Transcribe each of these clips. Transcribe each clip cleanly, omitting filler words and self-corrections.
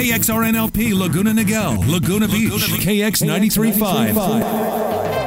KXRNLP Laguna Niguel, Laguna Beach, KX 93.5.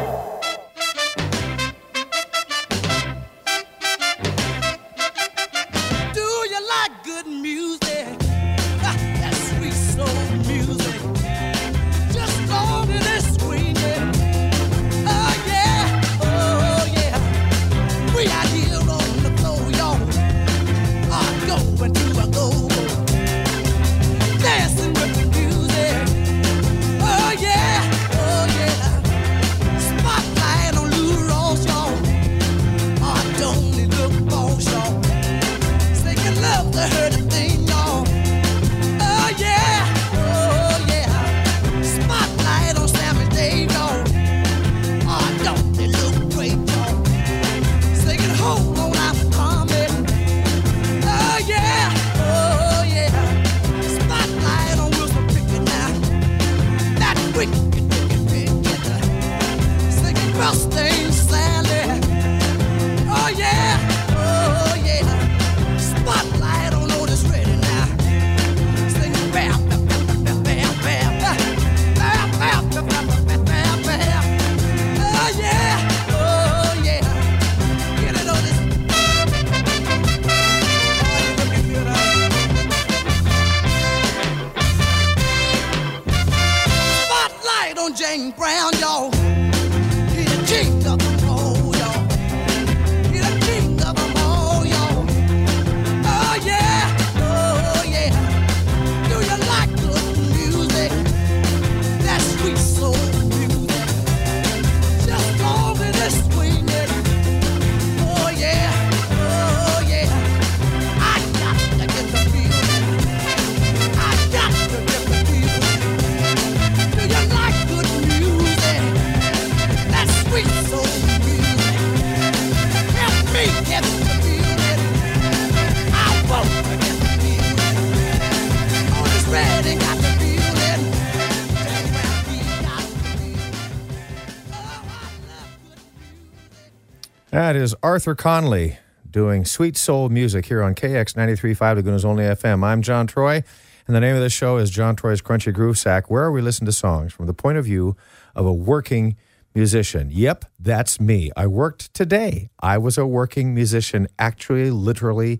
That is Arthur Conley doing Sweet Soul Music here on KX 93.5 Laguna's Only FM. I'm John Troy, and the name of the show is John Troy's Crunchy Groove Sack, where we listen to songs from the point of view of a working musician. Yep, that's me. I worked today. I was a working musician, actually, literally,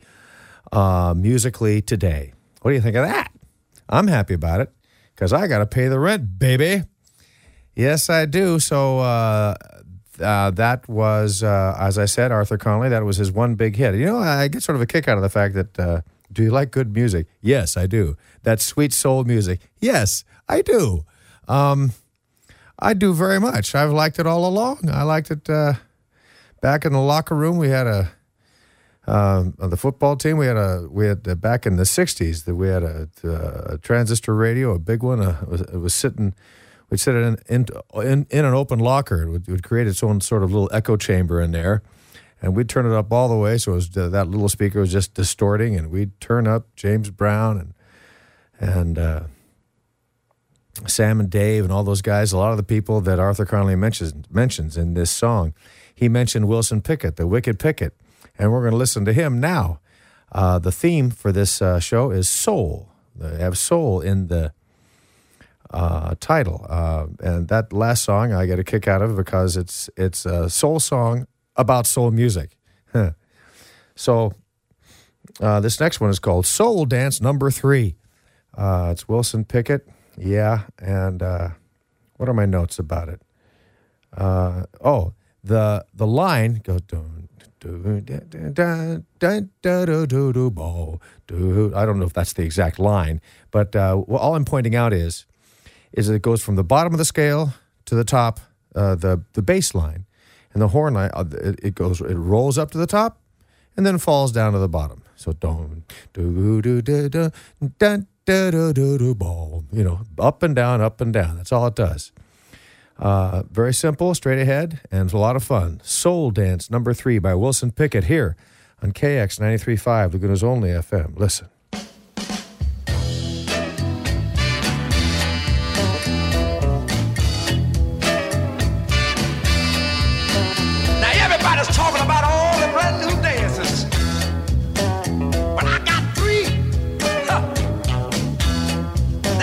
musically today. What do you think of that? I'm happy about it, because I got to pay the rent, baby. Yes, I do. So, that was, as I said, Arthur Conley. That was his one big hit. You know, I get sort of a kick out of the fact that, do you like good music? Yes, I do. That's sweet soul music. Yes, I do. I do very much. I've liked it all along. I liked it back in the locker room. We had on the football team, we had back in the 60s, that we had a transistor radio, a big one. It was sitting... We'd sit it in an open locker. It would create its own sort of little echo chamber in there. And we'd turn it up all the way, so it was, that little speaker was just distorting, and we'd turn up James Brown and Sam and Dave and all those guys, a lot of the people that Arthur Conley mentions in this song. He mentioned Wilson Pickett, the Wicked Pickett, and we're going to listen to him now. The theme for this show is soul. They have soul in the title, and that last song I get a kick out of because it's a soul song about soul music. So this next one is called Soul Dance Number 3. It's Wilson Pickett, and what are my notes about it? The line goes I don't know if that's the exact line, but all I'm pointing out is it goes from the bottom of the scale to the top, the bass line, and the horn line. It rolls up to the top, and then falls down to the bottom. So up and down, up and down. That's all it does. Very simple, straight ahead, and a lot of fun. Soul Dance Number 3 by Wilson Pickett here on KX 93.5, Laguna's Only FM. Listen. Talking about all the brand new dances, but I got 3.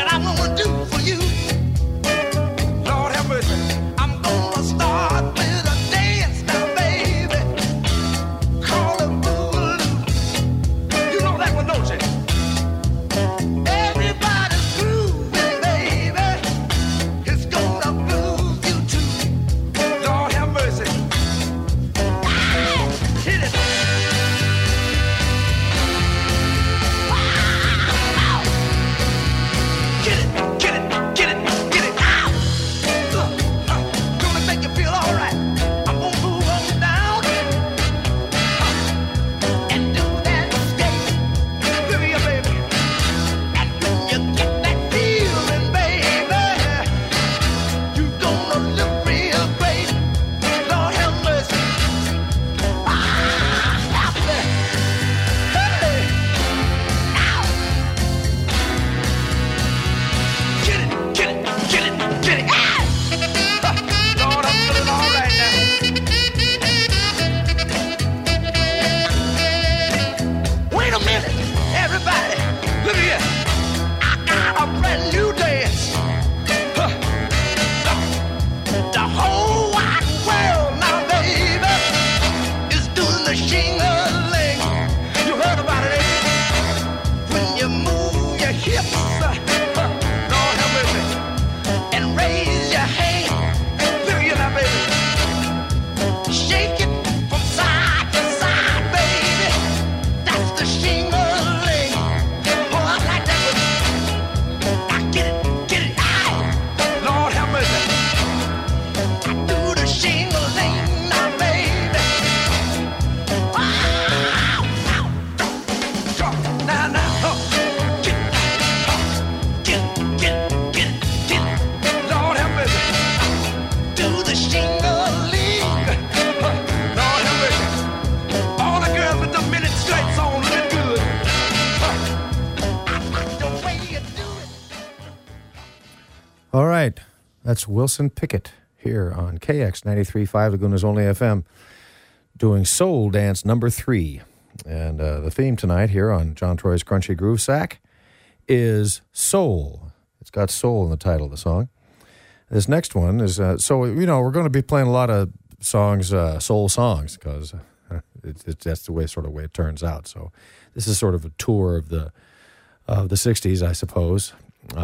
All right. That's Wilson Pickett here on KX 93.5 Laguna's Only FM doing Soul Dance number 3. And the theme tonight here on John Troy's Crunchy Groove Sack is soul. It's got soul in the title of the song. This next one is, we're going to be playing a lot of songs, soul songs, because that's the way it turns out. So this is sort of a tour of the 60s, I suppose.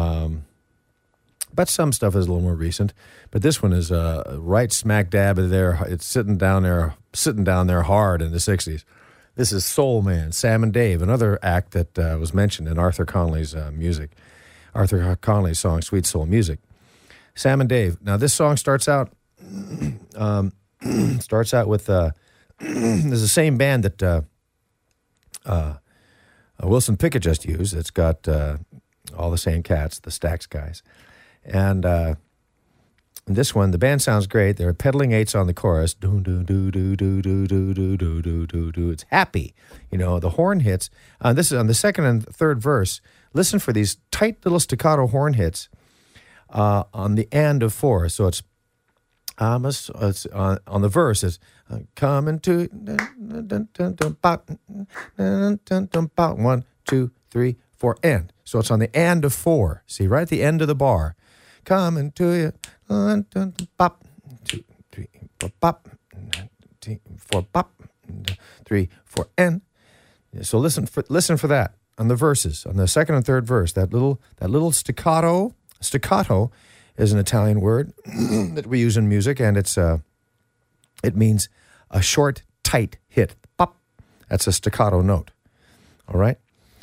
But some stuff is a little more recent. But this one is right smack dab there. It's sitting down there hard in the 60s. This is Soul Man, Sam and Dave, another act that was mentioned in Arthur Conley's music. Arthur Conley's song, Sweet Soul Music. Sam and Dave. Now, this song starts out with this is the same band that Wilson Pickett just used. It's got all the same cats, the Stax guys. And this one, the band sounds great. They're pedaling eights on the chorus. Do do do do do do do do do do do do. It's happy, the horn hits. This is on the second and third verse. Listen for these tight little staccato horn hits on the and of 4. So it's on the verse. It's coming to 1, 2, 3, 4 and. So it's on the and of 4. See, right at the end of the bar. Coming to you. 1, 2, 3, 4, pop. 4, pop. 3, 4, and. So listen for that on the verses, on the second and third verse. That little staccato. Staccato is an Italian word that we use in music, and it means a short, tight hit. Pop. That's a staccato note. All right.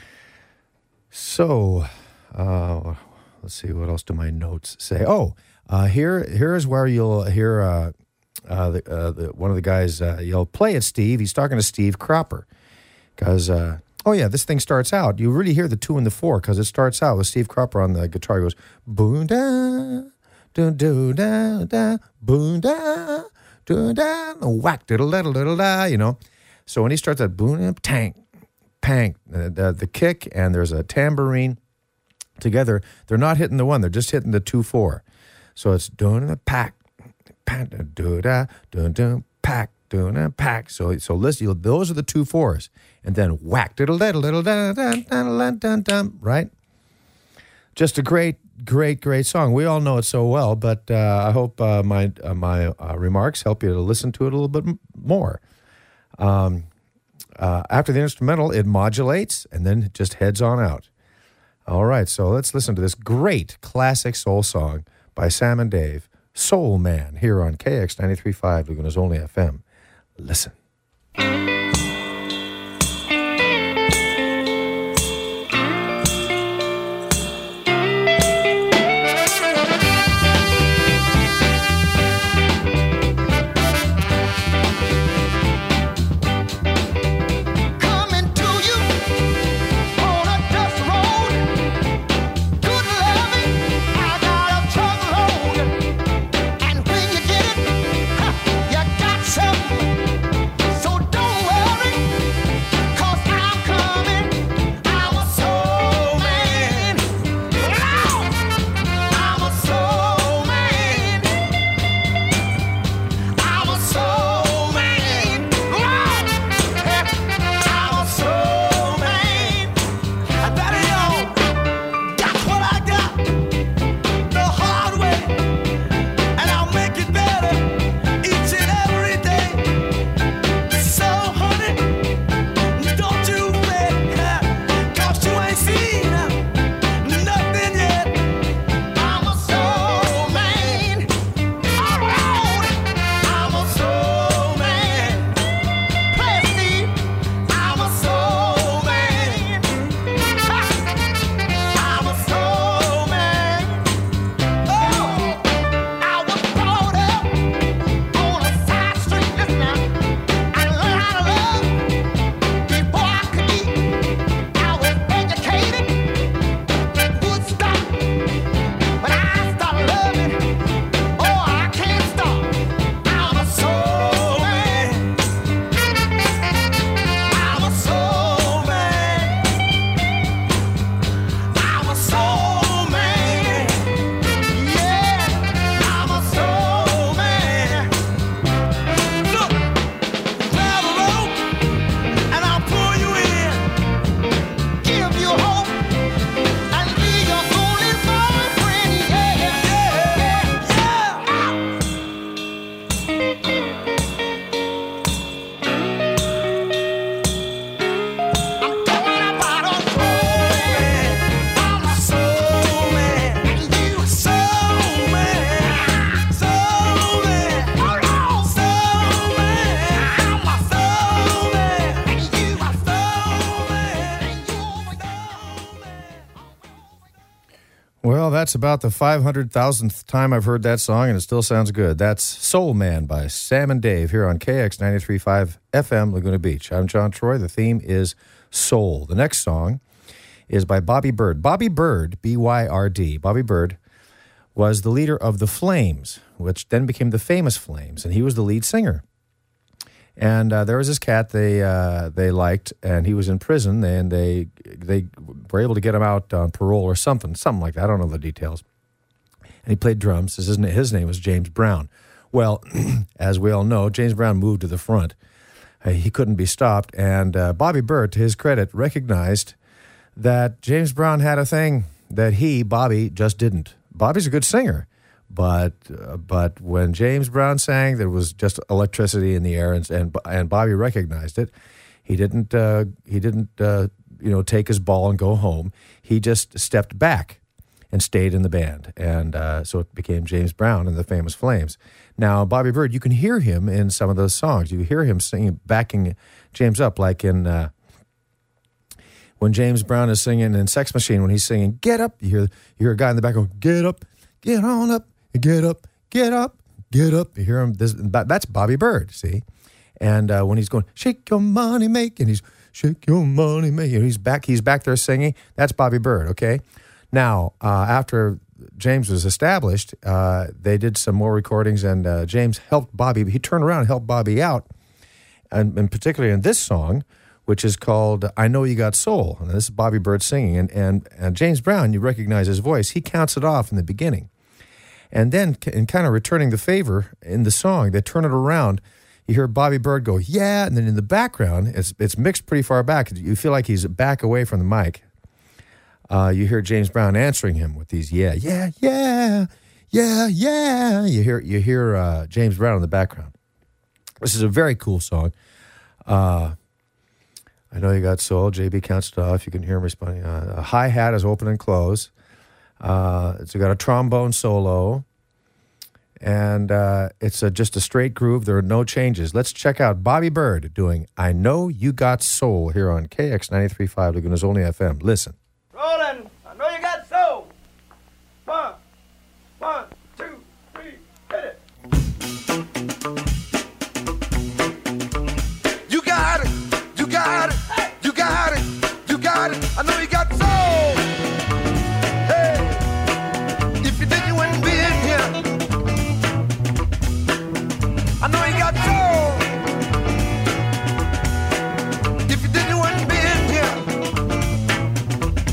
So, let's see, what else do my notes say? Here is where you'll hear one of the guys yell, "Play it, Steve." He's talking to Steve Cropper. Because, this thing starts out. You really hear the 2 and the 4 because it starts out with Steve Cropper on the guitar. He goes, boom da, do do da da, boom da, do da, whack diddle diddle diddle da. So when he starts that boom, tank, pang, the kick and there's a tambourine together, they're not hitting the 1, they're just hitting the 2/4. So it's doing the pack, do da, do pack, doing a pack. So listen, those are the 2/4s, and then whack diddle diddle diddle da da da da da. Right? Just a great song. We all know it so well, but I hope my remarks help you to listen to it a little bit more. After the instrumental, it modulates and then it just heads on out. All right, so let's listen to this great classic soul song by Sam and Dave, Soul Man, here on KX 93.5 Laguna's Only FM. Listen. And when you get it, you got something. So don't Well, that's about the 500,000th time I've heard that song, and it still sounds good. That's Soul Man by Sam and Dave here on KX 93.5 FM, Laguna Beach. I'm John Troy. The theme is Soul. The next song is by Bobby Byrd. Bobby Byrd, B-Y-R-D, Bobby Byrd was the leader of the Flames, which then became the Famous Flames, and he was the lead singer. And there was this cat they liked, and he was in prison, and they were able to get him out on parole or something like that. I don't know the details. And he played drums. His name was James Brown. Well, as we all know, James Brown moved to the front. He couldn't be stopped, and Bobby Byrd, to his credit, recognized that James Brown had a thing that Bobby, just didn't. Bobby's a good singer. But when James Brown sang, there was just electricity in the air, and Bobby recognized it. He didn't take his ball and go home. He just stepped back and stayed in the band, and so it became James Brown and the Famous Flames. Now, Bobby Byrd, you can hear him in some of those songs. You hear him singing, backing James up, like in when James Brown is singing in Sex Machine. When he's singing "Get Up," you hear a guy in the back go, "Get up, get on up." Get up, get up, get up. You hear him. That's Bobby Byrd, see? And when he's going, shake your money, make, and he's shake your money, make, and he's back there singing. That's Bobby Byrd, okay? Now, after James was established, they did some more recordings, and James helped Bobby. He turned around and helped Bobby out, and particularly in this song, which is called "I Know You Got Soul." And this is Bobby Byrd singing, and James Brown, you recognize his voice. He counts it off in the beginning. And then, in kind of returning the favor in the song, they turn it around. You hear Bobby Byrd go, yeah, and then in the background, it's mixed pretty far back. You feel like he's back away from the mic. You hear James Brown answering him with these, yeah, yeah, yeah, yeah, yeah. You hear James Brown in the background. This is a very cool song. I Know You Got Soul. JB counts it off. You can hear him responding. A hi-hat is open and close. It's got a trombone solo, and it's just a straight groove. There are no changes. Let's check out Bobby Byrd doing "I Know You Got Soul" here on KX 93.5 Laguna's Only FM. Listen. Rolling, I know you got soul. 1, 2, 3, hit it. You got it, you got it, you got it, you got it. I know you got soul. I know you got soul. If you didn't, you wouldn't be in here.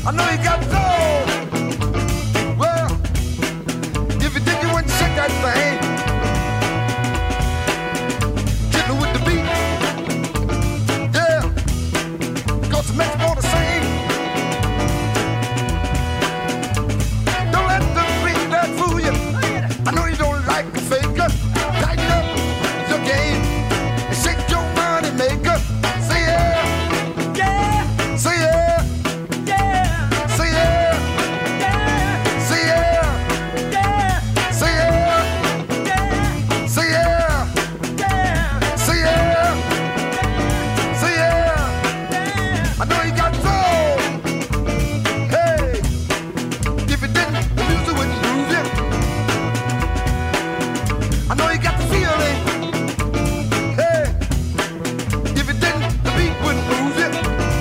I know you got soul. Well, if you did, you wouldn't shake that thing. Get me with the beat. Yeah, 'cause it makes me wanna sing. Don't let the beat that fool you. I know you don't like the faker. Tighten up your game and shake your money maker. Say yeah, yeah. Say yeah, yeah. Say yeah, yeah. Say yeah, yeah. Say yeah, yeah. Say yeah, yeah. Say yeah, say yeah, yeah. I know you got soul. Hey, if you didn't, the music wouldn't move you. I know you got the feeling. Hey, if you didn't, the beat wouldn't move you.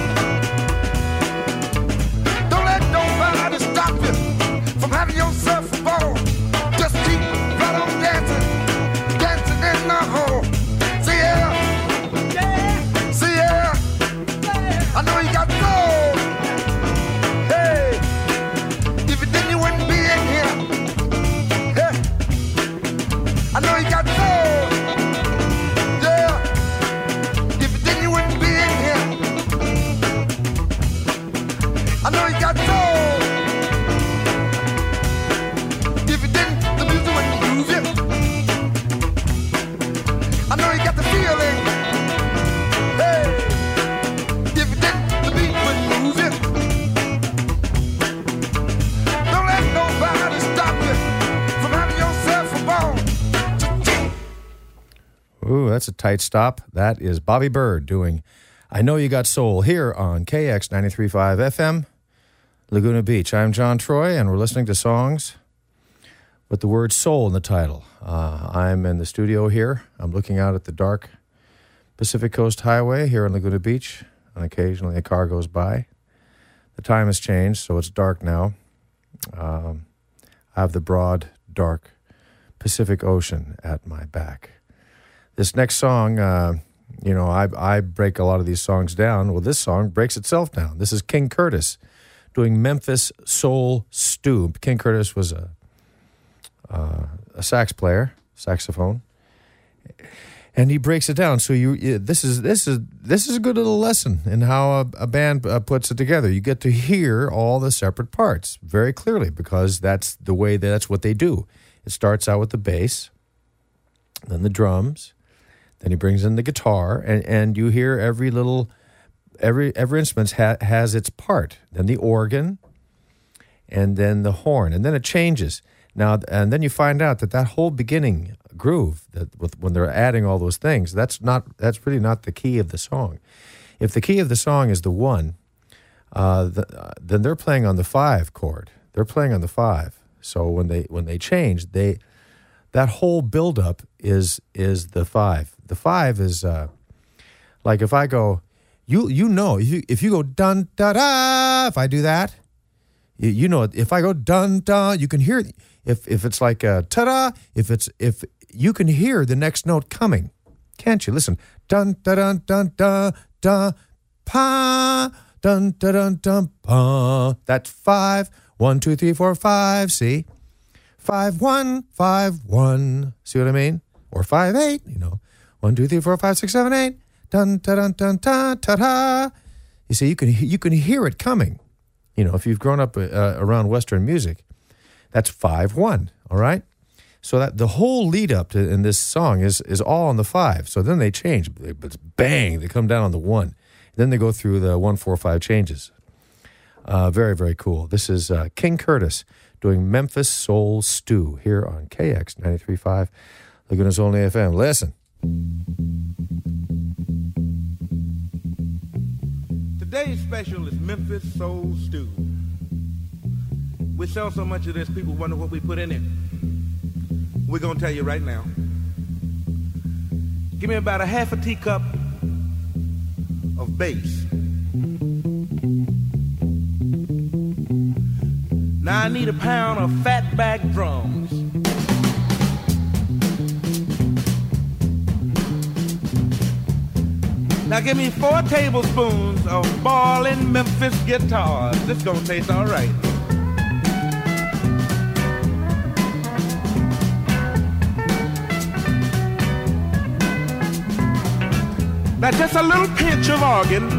Don't let nobody stop you from having yourself a ball. Just keep right on dancing, dancing in the hall. Say yeah, yeah. Say yeah, yeah. I know you got soul. Hey, if you didn't, you wouldn't be in here. Hey, I know you got soul. Yeah, if you didn't, you wouldn't be in here. I know you got soul. If you didn't, the music wouldn't move you. I know you got the feeling. Hey, if you didn't, the beat wouldn't move you. Don't let nobody stop you from having yourself a ball. Ooh, that's a tight stop. That is Bobby Bird doing I Know You Got Soul here on KX 93.5 FM, Laguna Beach. I'm John Troy, and we're listening to songs with the word soul in the title. I'm in the studio here. I'm looking out at the dark Pacific Coast Highway here in Laguna Beach, and occasionally a car goes by. The time has changed, so it's dark now. I have the broad, dark Pacific Ocean at my back. This next song, I break a lot of these songs down. Well, this song breaks itself down. This is King Curtis doing Memphis Soul Stew. King Curtis was a sax player, saxophone, and he breaks it down. So this is a good little lesson in how a band puts it together. You get to hear all the separate parts very clearly because that's what they do. It starts out with the bass, then the drums. Then he brings in the guitar, and you hear every instrument has its part. Then the organ, and then the horn, and then it changes. Now, and then you find out that whole beginning groove when they're adding all those things, that's really not the key of the song. If the key of the song is the 1, then they're playing on the 5 chord. They're playing on the 5. So when they change, that whole buildup is the 5. The 5 is like if I go, if you go dun da da, if I do that, you know if I go dun da, you can hear if it's like a ta da, if you can hear the next note coming, can't you? Listen, dun da dun dun da da pa dun da dun dun pa. That's 5. 1 2 3 4 5. See. 5 1 5 1. See what I mean? Or 5 8. 1 2 3 4 5 6 7 8. Dun dun dun dun ta ta ta. You see, you can hear it coming. If you've grown up around Western music, that's 5 1. All right. So that the whole lead up to in this song is all on the 5. So then they change. It's bang. They come down on the 1. Then they go through the 1 4 5 changes. Very very cool. This is King Curtis doing Memphis Soul Stew here on KX 93.5, Laguna's only FM. Listen. Today's special is Memphis Soul Stew. We sell so much of this, people wonder what we put in it. We're going to tell you right now. Give me about a half a teacup of bass. Now I need a pound of fatback drums. Now give me 4 tablespoons of boiling Memphis guitars. This gonna taste all right. Now just a little pinch of organ.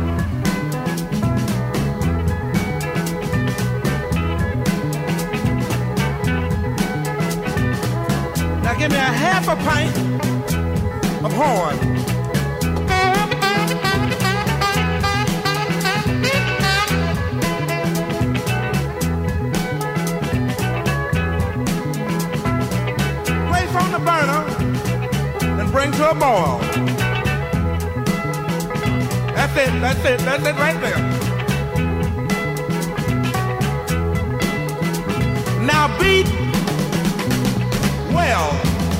Now give me a half a pint of horn. Place on the burner and bring to a boil. That's it right there. Now beat well.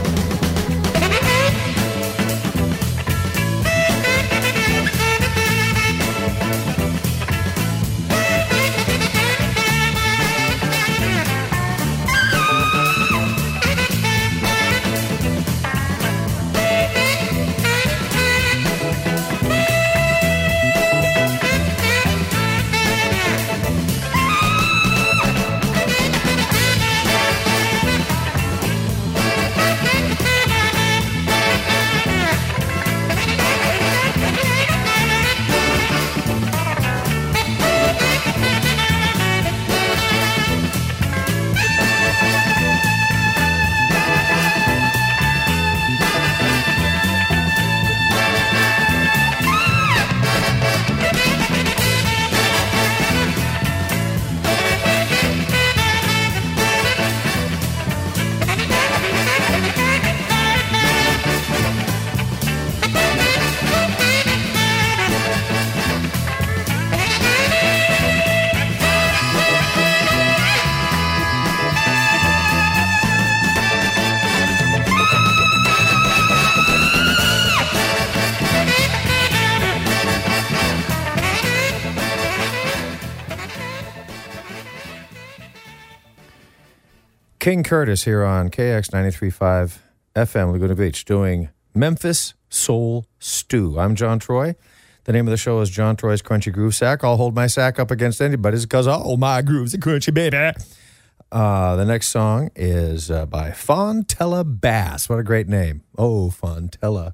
King Curtis here on KX 93.5 FM, Laguna Beach, doing Memphis Soul Stew. I'm John Troy. The name of the show is John Troy's Crunchy Groove Sack. I'll hold my sack up against anybody's because all my grooves are crunchy, baby. The next song is by Fontella Bass. What a great name. Oh, Fontella.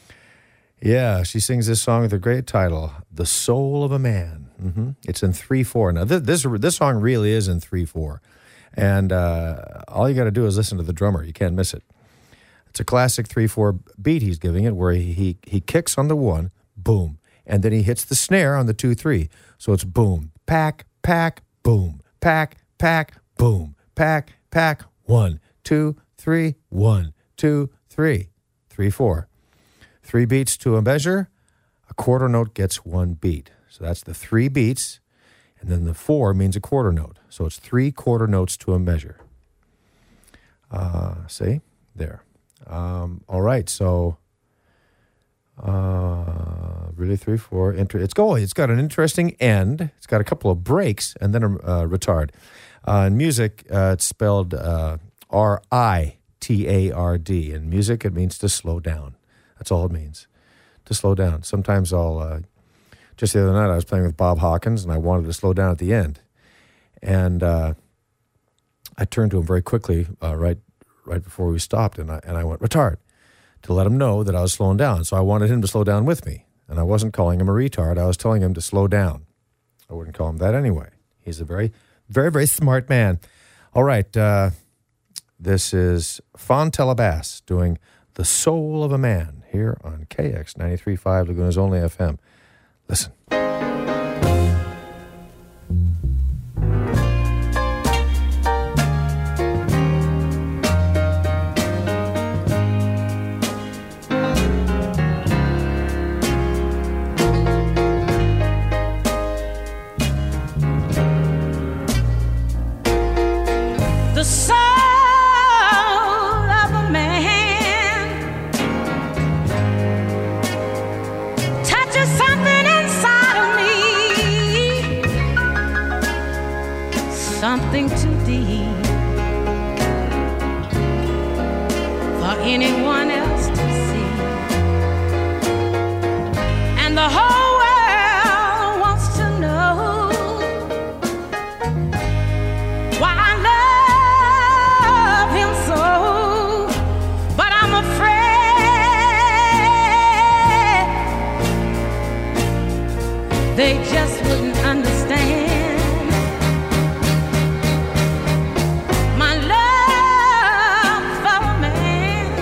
Yeah, she sings this song with a great title, The Soul of a Man. Mm-hmm. It's in 3/4. Now, this song really is in 3/4. And all you got to do is listen to the drummer. You can't miss it. It's a classic 3/4 beat he's giving it where he kicks on the 1, boom, and then he hits the snare on the 2/3. So it's boom, pack, pack, boom, pack, pack, boom, pack, pack, 1, 2, 3, 1, 2, 3, 3/4. 3 beats to a measure, a quarter note gets 1 beat. So that's the 3 beats, and then the 4 means a quarter note. So it's 3 quarter notes to a measure. See? There. All right, so really 3/4. It's got an interesting end. It's got a couple of breaks and then a retard. In music, it's spelled R-I-T-A-R-D. In music, it means to slow down. That's all it means, to slow down. Sometimes just the other night I was playing with Bob Hawkins and I wanted to slow down at the end. And I turned to him very quickly right before we stopped, and I went, retard, to let him know that I was slowing down. So I wanted him to slow down with me. And I wasn't calling him a retard. I was telling him to slow down. I wouldn't call him that anyway. He's a very, very, very smart man. All right, this is Fontella Bass doing The Soul of a Man here on KX 93.5, Laguna's only FM. Listen. The soul of a man touches something inside of me, something too deep for anyone else to see. And And the whole world wants to know why I love him so. But I'm afraid they just wouldn't understand. My love for a man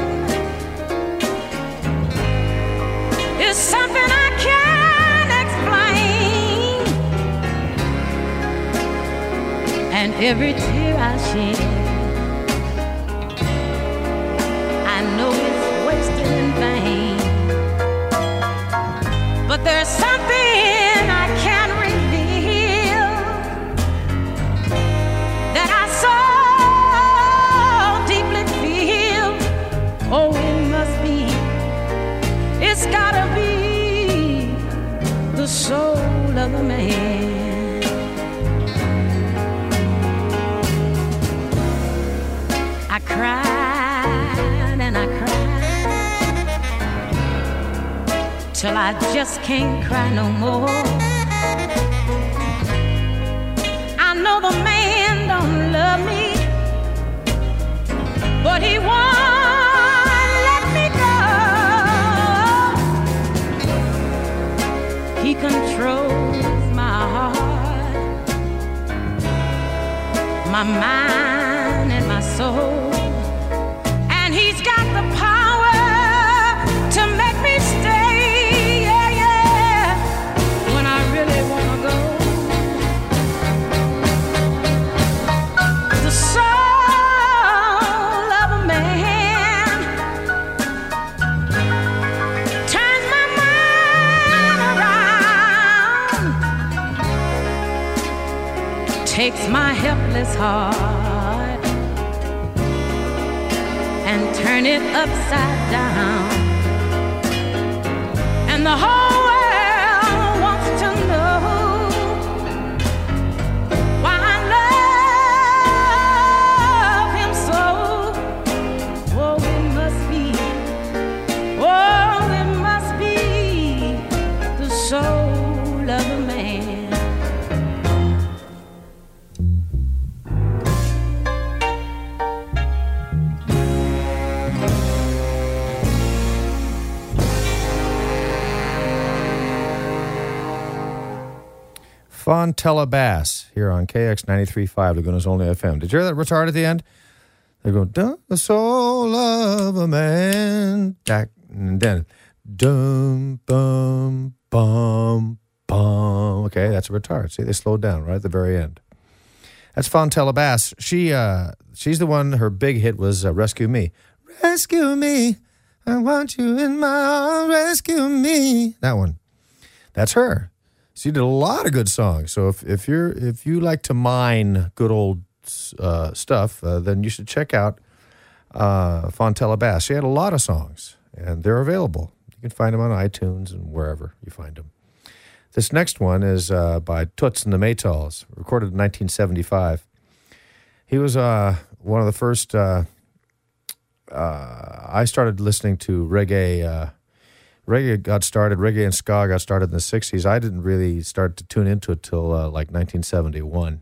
is something I can't explain. And every tear I shed, I know it's wasted in vain. But there's something I can't reveal that I so deeply feel. Oh, it must be, it's gotta be the soul of a man. I cried and I cried till I just can't cry no more. I know the man don't love me, but he won't let me go. He controls my heart, my mind and my soul. And he's got the power to make me stay, yeah, yeah, when I really wanna go. The soul of a man turns my mind around, takes my helpless heart and turn it upside down. And the whole world wants to know why I love him so. Oh, it must be, oh, it must be the soul of a man. Fontella Bass here on KX 93.5, Laguna's Only FM. Did you hear that retard at the end? They go, the soul of a man. And then, dum, bum, bum, bum. Okay, that's a retard. See, they slowed down right at the very end. That's Fontella Bass. She's the one, her big hit was Rescue Me. Rescue me. I want you in my arms. Rescue me. That one. That's her. She did a lot of good songs. So if you like to mine good old stuff, then you should check out Fontella Bass. She had a lot of songs, and they're available. You can find them on iTunes and wherever you find them. This next one is by Toots and the Maytals, recorded in 1975. He was one of the first. I started listening to reggae. Reggae and ska got started in the 60s. I didn't really start to tune into it till like 1971.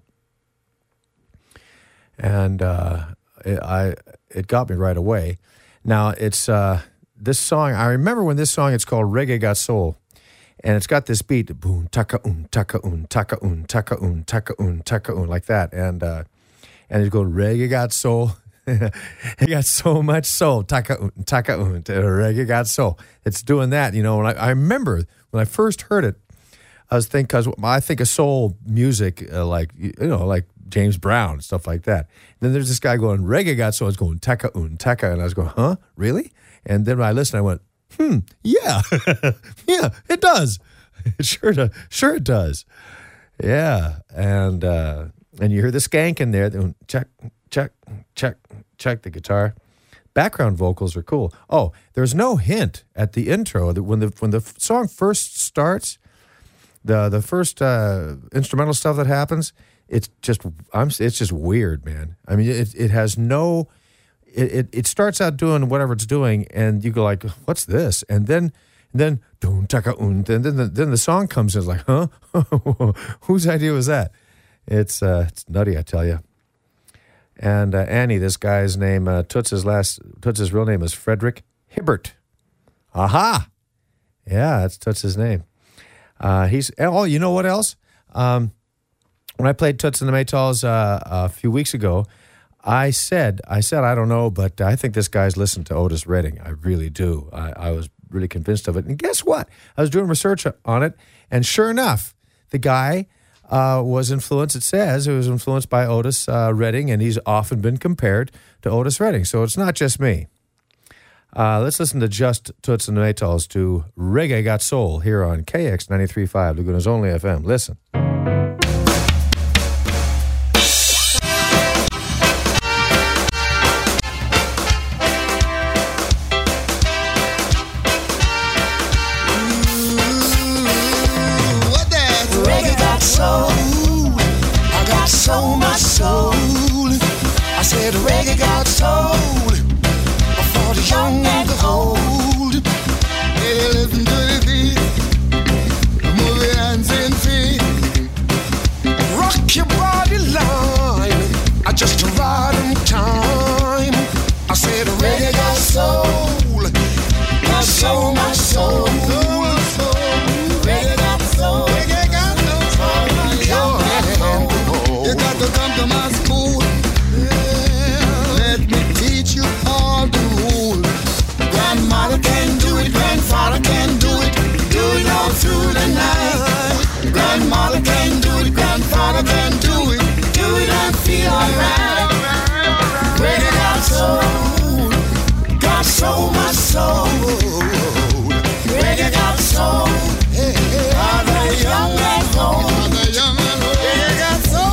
And it got me right away. Now, it's this song, I remember when this song, it's called Reggae Got Soul. And it's got this beat, boom, taka-un, taka-un, taka-un, taka-un, taka-un, taka-un, like that. And it goes, Reggae Got Soul. He got so much soul. Taka-un, taka-un, Reggae Got Soul. It's doing that, you know. And I remember when I first heard it, I was thinking, because I think of soul music like James Brown, stuff like that. And then there's this guy going, Reggae Got Soul. It's going, taka-un, taka. And I was going, huh? Really? And then when I listened, I went, yeah. Yeah, it does. Sure it does. Yeah. And you hear the skank in there. Check, check, check, check the guitar. Background vocals are cool. Oh, there's no hint at the intro. When the song first starts, the first instrumental stuff that happens, it's just weird, man. I mean, it has no. It starts out doing whatever it's doing, and you go like, "What's this?" And then Then then the song comes in. It's like, huh? Whose idea was that? It's nutty, I tell you. And Annie, this guy's name, Toots's real name is Frederick Hibbert. Aha! Yeah, that's Toots's name. You know what else? When I played Toots and the Maytals a few weeks ago, I said, I don't know, but I think this guy's listened to Otis Redding. I really do. I was really convinced of it. And guess what? I was doing research on it, and sure enough, the guy was influenced, it says, it was influenced by Otis Redding, and he's often been compared to Otis Redding. So it's not just me. Let's listen to just Toots and the Maytals to Reggae Got Soul here on KX 93.5, Laguna's only FM. Listen. So much soul. I said reggae got soul for the young and the old. Hey, listen to the beat, move your hands and feet, rock your body line. I just ride in time. I said reggae got soul, got so much soul. Reggae got soul, reggae got soul. You got to come to my school. Let me teach you all the rules. Grandmother can do it, grandfather can do it. Do it all through the night. Grandmother can do it, grandfather can do it. Do it and feel alright. Reggae got soul, got so much soul. Reggae got soul, all the young and old. Reggae got soul.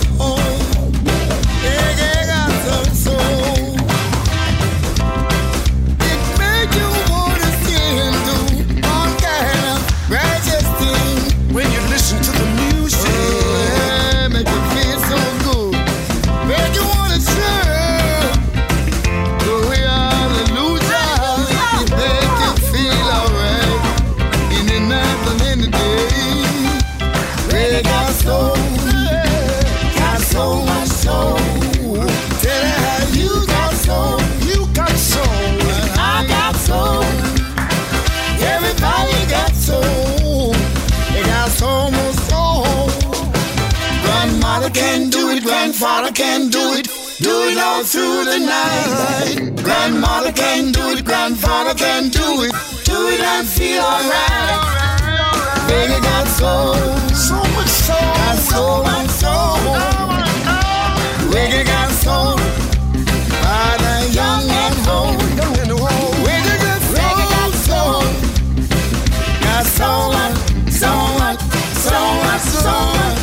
Can do it, grandfather can do it. Do it all through the night. Grandmother can do it, grandfather can do it. Do it and feel alright. Reggae got soul, so much soul, got so much soul. Reggae got soul, by the young and old. Reggae got soul, got so much, so much, so much, so much.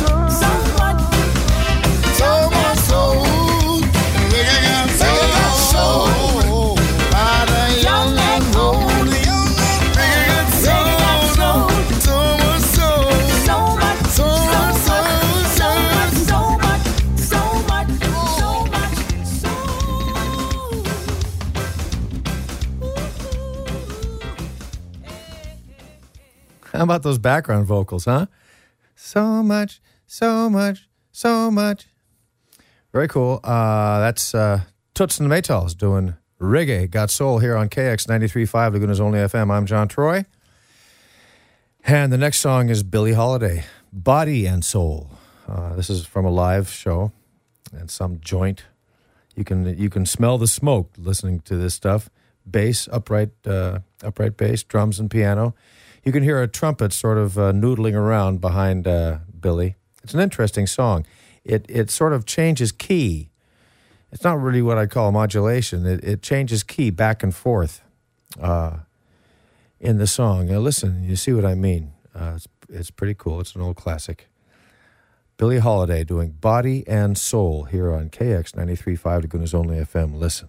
How about those background vocals, huh? So much, so much, so much. Very cool. That's Toots and the Maytals doing Reggae Got Soul here on KX 93.5, Laguna's only FM. I'm John Troy. And the next song is Billie Holiday, Body and Soul. This is from a live show and some joint. You can smell the smoke listening to this stuff. Bass, upright bass, drums and piano. You can hear a trumpet sort of noodling around behind Billie. It's an interesting song. It sort of changes key. It's not really what I'd call modulation. It changes key back and forth in the song. Now listen, you see what I mean. It's pretty cool. It's an old classic. Billie Holiday doing Body and Soul here on KX 93.5, Laguna's only FM. Listen.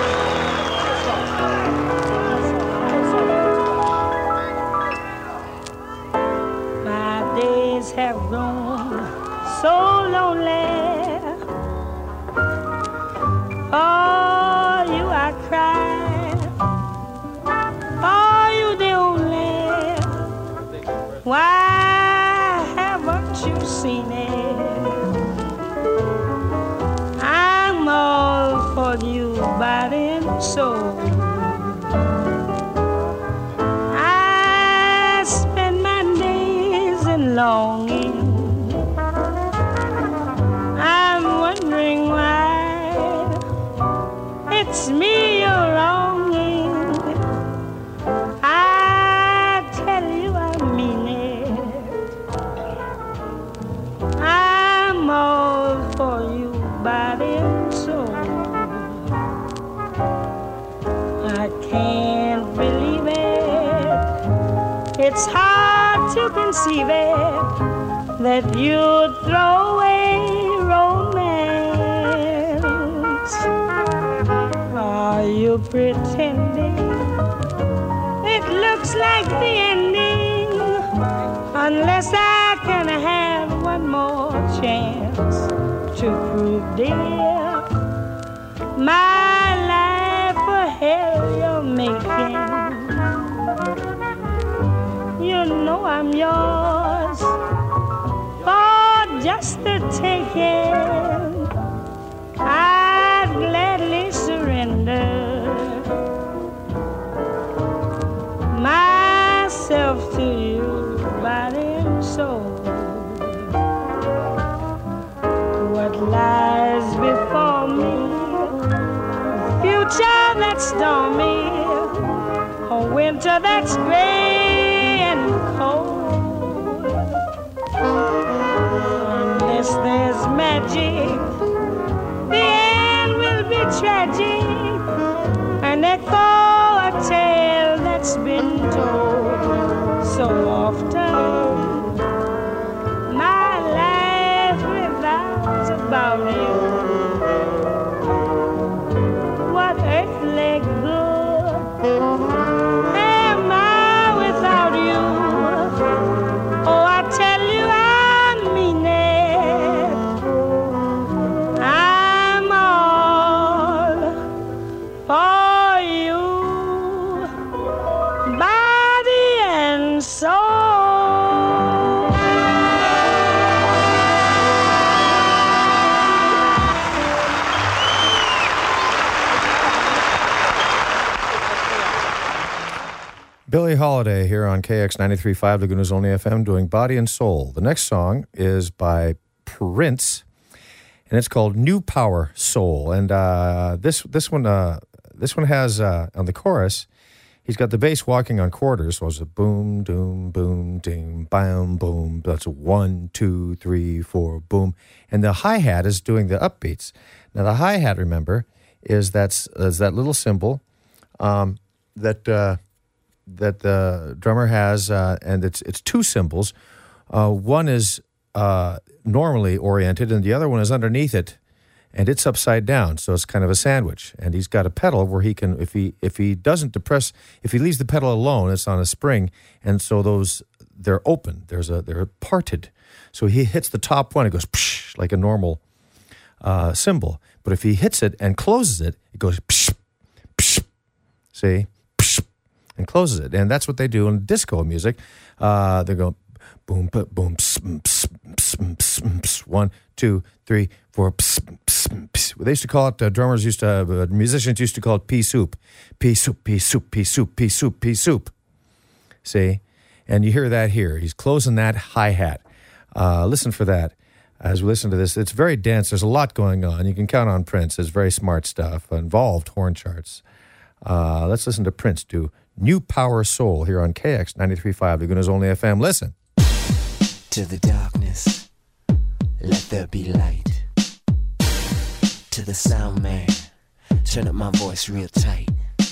Have grown so lonely. For you I cry. For you the only soul. I spend my days in longing. I'm wondering why it's me you're longing. I tell you I mean it. I'm all for you, body and soul. I can't believe it. It's hard to conceive it that you'd throw away romance. Are you pretending? It looks like the ending, unless I can have one more chance to prove, dear, my life a hell you're making. You know I'm yours for just the taking. I'd gladly surrender myself to you, body and soul. What lies before me, future that's stormy, a winter that's gray and cold. Unless there's magic, the end will be tragic, and echo a tale that's been told so often. My life revolves about you. What earthly good am I without you? Oh, I tell you I mean it. I'm all for you, body and soul. Billie Holiday here on KX 93.5, Laguna's Only FM, doing Body and Soul. The next song is by Prince, and it's called New Power Soul. And this one has on the chorus, he's got the bass walking on quarters. So it's a boom, doom, boom, ding, bam, boom. That's a 1, 2, 3, 4, boom. And the hi-hat is doing the upbeats. Now the hi-hat, remember, is that little cymbal that the drummer has, and it's two cymbals. One is normally oriented, and the other one is underneath it, and it's upside down, so it's kind of a sandwich. And he's got a pedal where he can, if he doesn't depress, if he leaves the pedal alone, it's on a spring, and so they're open. They're parted. So he hits the top one, it goes psh, like a normal cymbal. But if he hits it and closes it, it goes psh, psh. See? And closes it, and that's what they do in disco music. They go boom, boom, pss, pss, pss, pss, pss, 1, 2, 3, 4. Pss, pss, pss. They used to call it. Musicians used to call it pea soup, pea soup, pea soup, pea soup, pea soup, pea soup. See, and you hear that here. He's closing that hi-hat. Listen for that. As we listen to this, it's very dense. There's a lot going on. You can count on Prince. It's very smart stuff. Involved horn charts. Let's listen to Prince do New Power Soul here on KX 93.5, Laguna's Only FM. Listen. To the darkness, let there be light. To the sound man, turn up my voice real tight.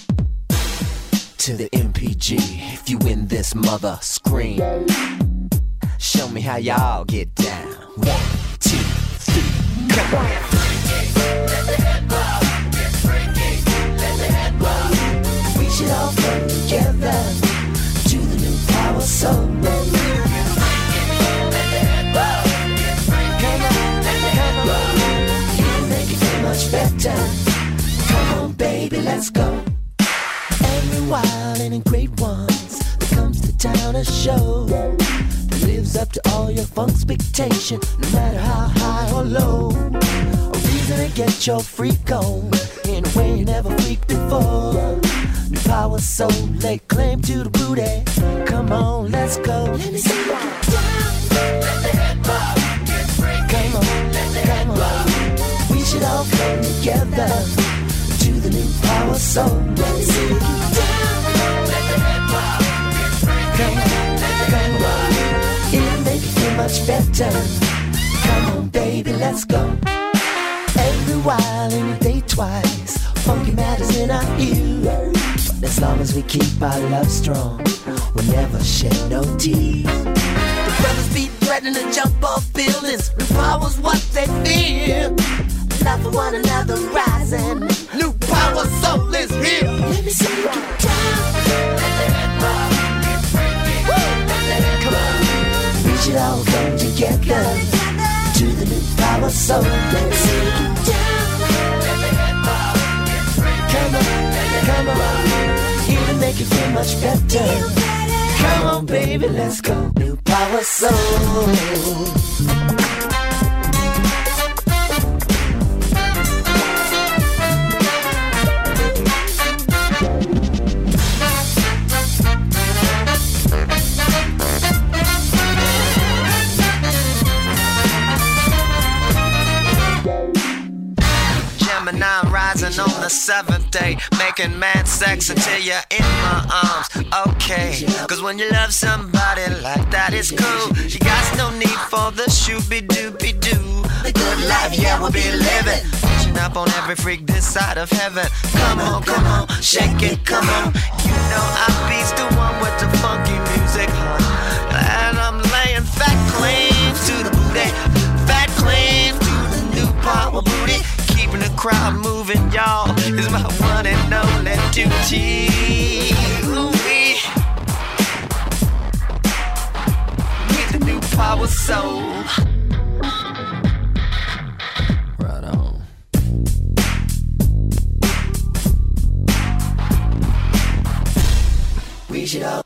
To the MPG, if you in this mother, scream. Show me how y'all get down. 1, 2, 3, come on. Let the head bob. Let the head bob. We should all come together to the new power soul. Let the head bob. Come on, let the head bob. You make it feel much better. Come on, baby, let's go. Every wild and in great ones that comes to town to show, that lives up to all your funk expectation, no matter how high or low. A reason to get your freak on in a way you never freaked before. New power soul, lay claim to the booty. Come on, let's go. Let me see you get down. Let the head bob get freaky. Come on, come on. We should all come together to the new power soul. Let me see you get down. Let the head bob get freaky. Come on, it'll make you feel much better. Come on, baby, let's go. Every while, any day, twice. Funky matters in our ear. But as long as we keep our love strong, we'll never shed no tears. The brothers be threatening to jump off buildings. New power's what they fear. Love for one another rising. New power soul is here. Let me see you get down. Let the head rock. Get freaky. Let the head come on. We should all come together to the new power soul. Let me see you get down. Let the head rock. Get freaky. Come on, come on. It'll make you feel much better. Come on, baby, let's go. New power soul. Gemini rising on the 7th day, making mad sex until you're in my arms. Okay, cause when you love somebody like that, it's cool. You got no need for the shooby-dooby-doo. The good life, yeah, we'll be living. Pushing up on every freak this side of heaven. Come on, shake it, come on. You know I beats the one with the funky music, huh? And I'm laying fat claim to the booty. Fat claim to the new power booty. Keeping the crowd moving, y'all, is my one and only duty. Ooh-wee. With the new power soul. Right on. We should all.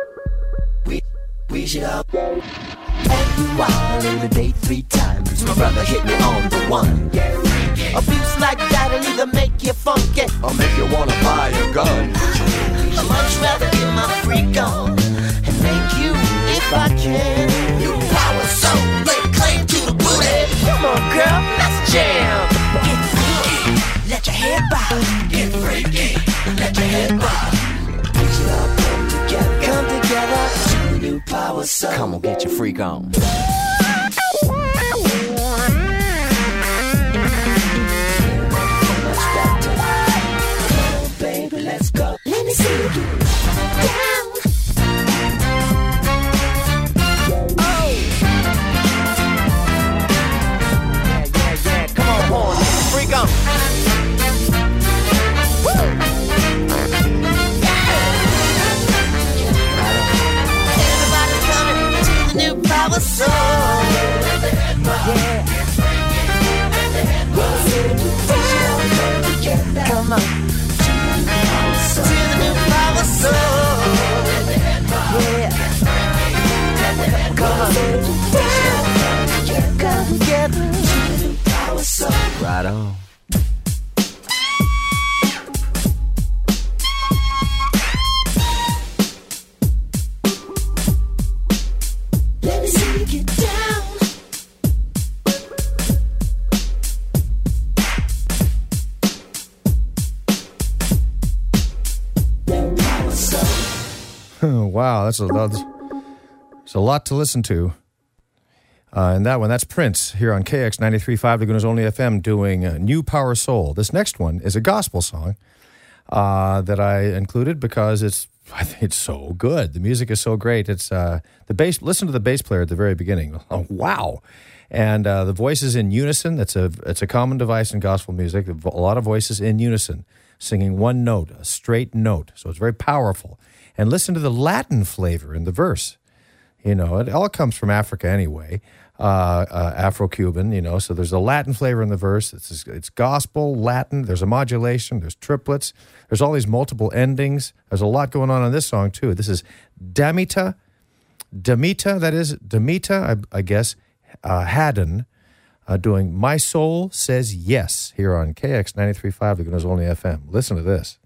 We should all. Every while in the day 3 times, my brother hit me on the one. Abuse like that'll either make you funky or make you wanna buy a gun. I'd much rather get my freak on and make you if I can. New power soul, lay claim to the booty. Come on, girl, let's jam. Get freaky, let your head bob. Get freaky, let your head bob. We should all come together to the new power soul. Come on, get your freak on. Let's go. Let me see you get down. Oh. Yeah. Come on, boy. Let the freak on. Woo. Everybody coming to the new power soul. Yeah. Come on. To the new power soul. Yeah. Come on. Come together. To the new power soul. Right on. Let me see you get down. Wow, that's a lot to listen to. And that one, that's Prince here on KX 93.5, Laguna's Only FM, doing New Power Soul. This next one is a gospel song that I included because I think it's so good. The music is so great. It's the bass. Listen to the bass player at the very beginning. Oh, wow. And the voices in unison. It's a common device in gospel music. A lot of voices in unison, singing one note, a straight note. So it's very powerful. And listen to the Latin flavor in the verse. You know, it all comes from Africa anyway, Afro-Cuban, you know, so there's a Latin flavor in the verse. It's gospel, Latin, there's a modulation, there's triplets, there's all these multiple endings. There's a lot going on this song, too. This is Demita, I guess, Haddon, doing My Soul Says Yes here on KX 93.5, Laguna's Only FM. Listen to this.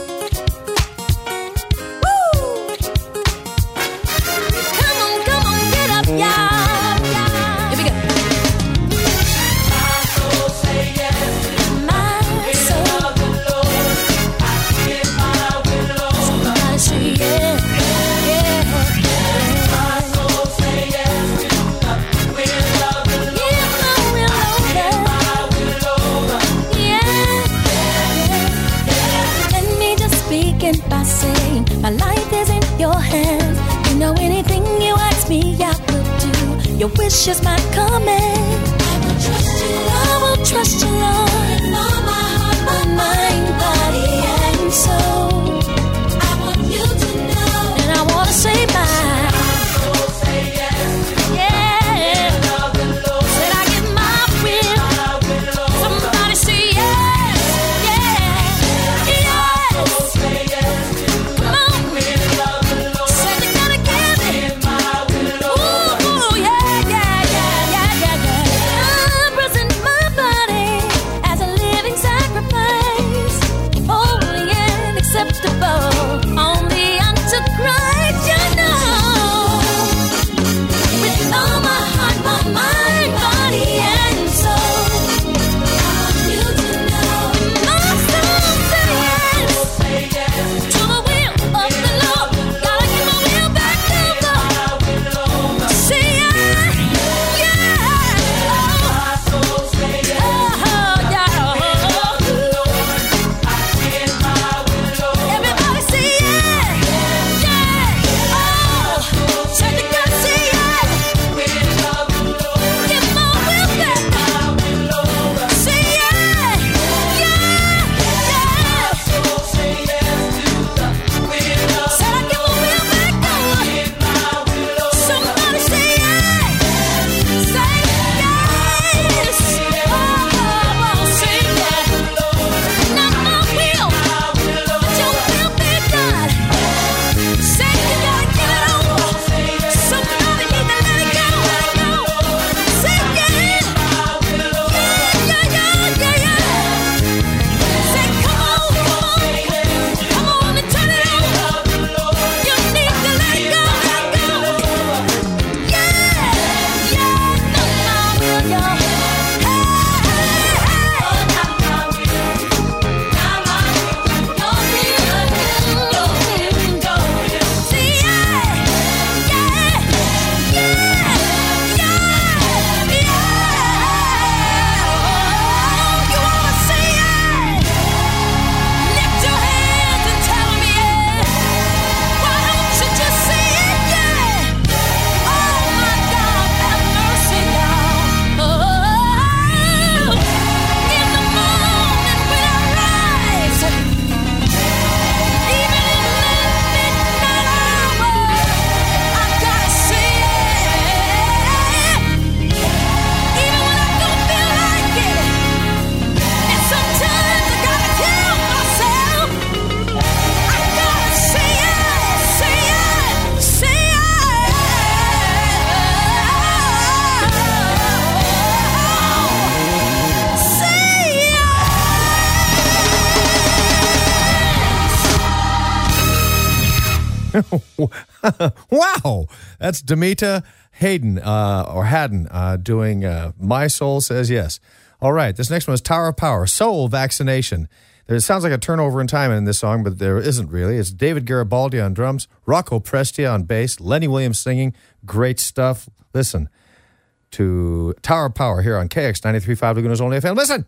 My life is in your hands. You know anything you ask me, I will do. Your wish is my command. I will trust you, Lord. I will trust you, Lord. With all my heart, my mind, body, and soul. I want you to know, and I want to say my soul say yes. Yeah. Said I give my will. Somebody say yes. Yeah. Yes. Wow. That's Demita Hayden, or Haddon, doing My Soul Says Yes. All right. This next one is Tower of Power, Soul Vaccination. It sounds like a turnover in time in this song, but there isn't really. It's David Garibaldi on drums, Rocco Prestia on bass, Lenny Williams singing. Great stuff. Listen to Tower of Power here on KX 93.5 Laguna's Only FM. Listen!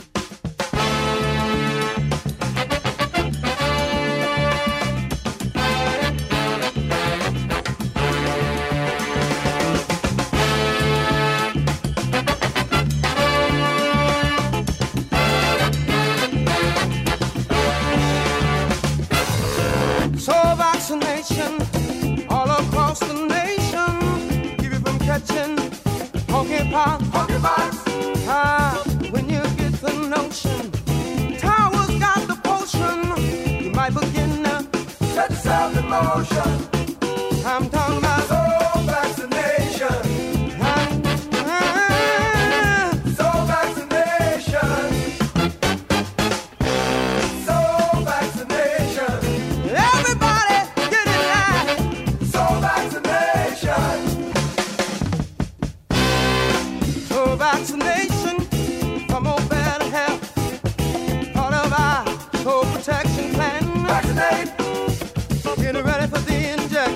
Soul vaccination all across the nation. Keep you from catching monkeypox. When you get the notion, Tower's got the potion. You might begin to set yourself in motion. I'm talking about soul vaccination.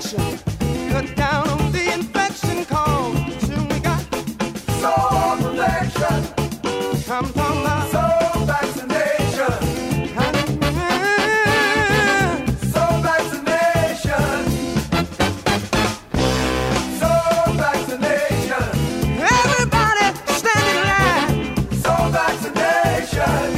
vaccination. Cut down on the infection call. Soon we got Soul protection. I'm talking about Soul vaccination. Soul vaccination. Soul vaccination. everybody stand in line. Soul vaccination.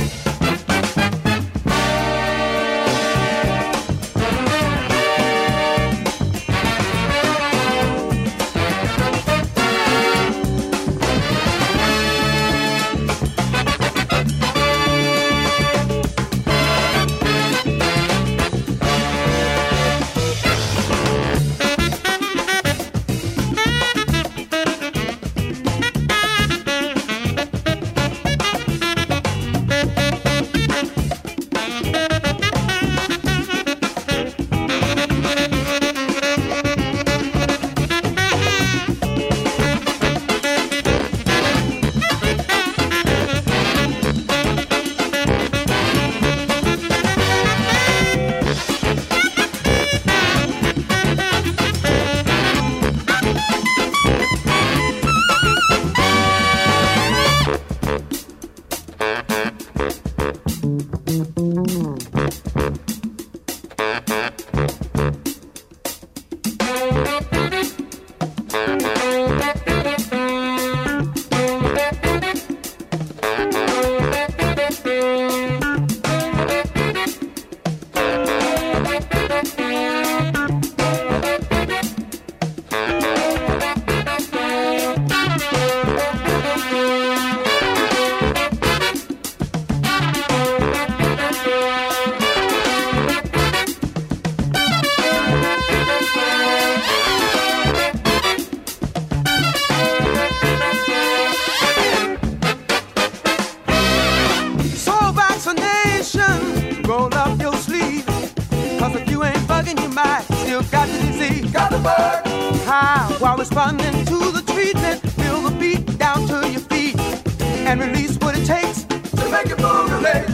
Soul vaccination. Roll up your sleeve. Cause if you ain't bugging, you might still got the disease. Got the bug. How? While responding to the treatment, feel the beat down to your feet and release what it takes. To make it move your leg.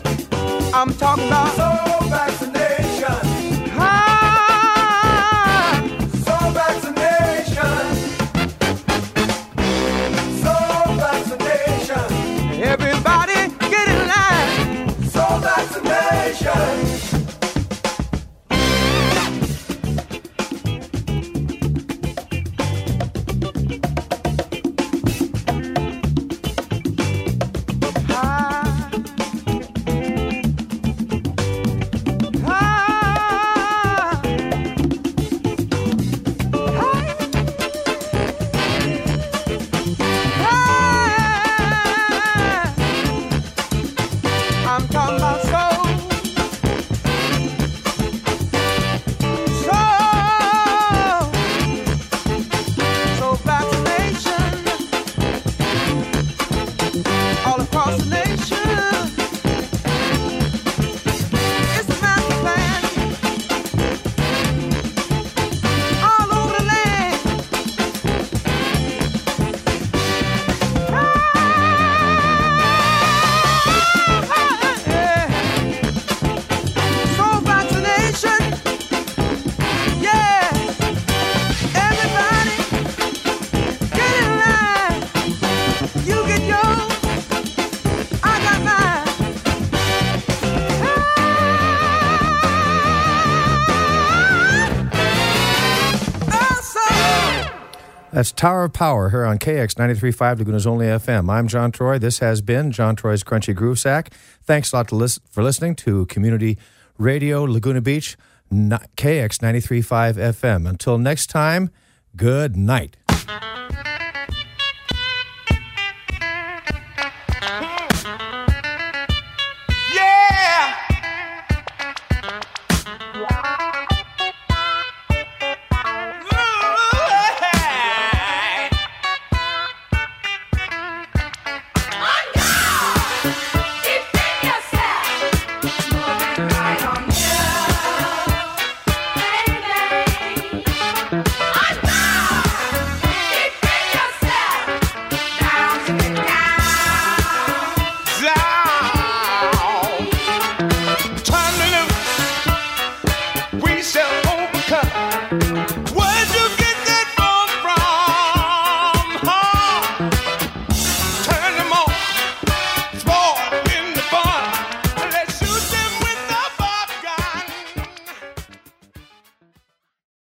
I'm talking about Soul vaccination. ah, Soul vaccination. Soul vaccination. everybody get in line. Soul vaccination. Ah, I'm talking about soul. Soul vaccination all across the nation. It's a master plan all over the land. Soul vaccination, yeah. Everybody, get in line. You get yours, I got mine. That's Tower of Power here on KX 93.5 Laguna's Only FM. I'm John Troy. This has been John Troy's Crunchy Groove Sack. Thanks a lot for listening to Community Radio Laguna Beach, KX 93.5 FM. Until next time, good night.